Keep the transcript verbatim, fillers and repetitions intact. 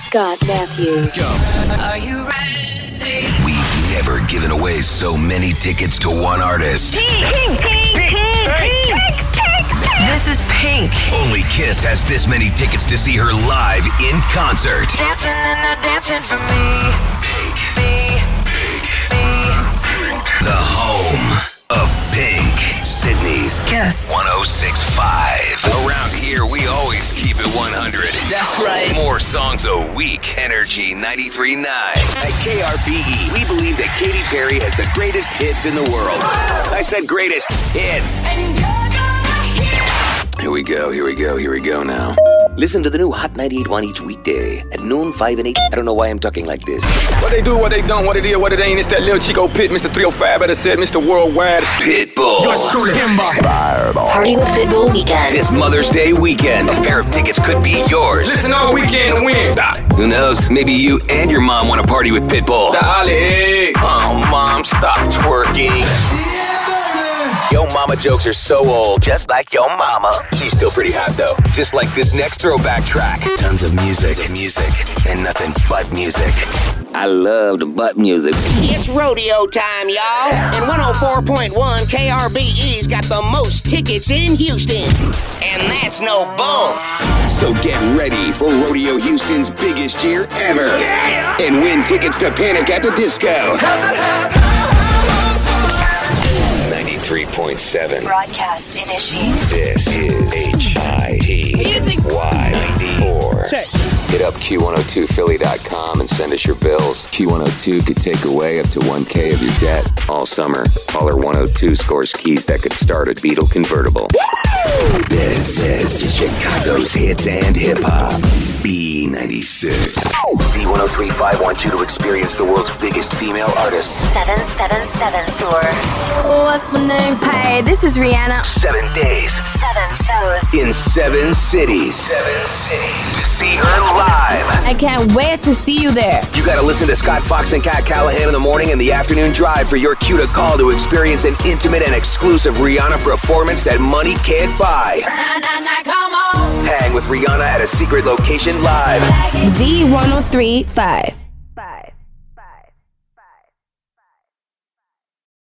Scott Matthews. Go. Are you ready? We've never given away so many tickets to one artist. Pink, pink, pink, pink. This is Pink. Only Kiss has this many tickets to see her live in concert. Dancing and they're dancing for me. Me. Me. The home of Pink. Sydney's Kiss. one oh six point five. Around here, we always keep it one hundred. That's right. More songs a week. Energy ninety-three point nine. At K R B E, we believe that Katy Perry has the greatest hits in the world. I said greatest hits. Here we go, here we go, here we go now. Listen to the new Hot ninety-eight point one each weekday at noon, five, and eight. I don't know why I'm talking like this. What they do, what they don't, what it is, what it ain't. It's that little Chico Pit, Mister three oh five, better said, Mister Worldwide. Pitbull. Yours truly, Himba. Party with Pitbull weekend. This Mother's Day weekend, a pair of tickets could be yours. Listen all weekend to win. Who knows? Maybe you and your mom want to party with Pitbull. Dale. Oh, Mom, stop twerking. Yo Mama jokes are so old, just like Yo Mama. She's still pretty hot though, just like this next throwback track. Tons of music, music, and nothing but music. I love the butt music. It's rodeo time, y'all. And one oh four point one K R B E's got the most tickets in Houston. And that's no bull. So get ready for Rodeo Houston's biggest year ever. Yeah! And win tickets to Panic at the Disco. ninety-three point seven. Broadcast initiated. This is H I T Y ninety-four. Check. Hit up Q one oh two Philly dot com and send us your bills. Q one oh two could take away up to one K of your debt all summer. Caller one oh two scores keys that could start a Beetle convertible. This is Chicago's hits and hip-hop. B ninety-six. Z one oh three point five wants you to experience the world's biggest female artist. seven seven seven tour. What's my name? Hi, this is Rihanna. Seven days. Seven shows. In seven cities. Seven cities. To see her live. I can't wait to see you there. You gotta listen to Scott Fox and Kat Callahan in the morning and the afternoon drive for your cue to call to experience an intimate and exclusive Rihanna performance that money can't buy. Nah, nah, nah, come on. Hang with Rihanna at a secret location live. Z one oh three point five.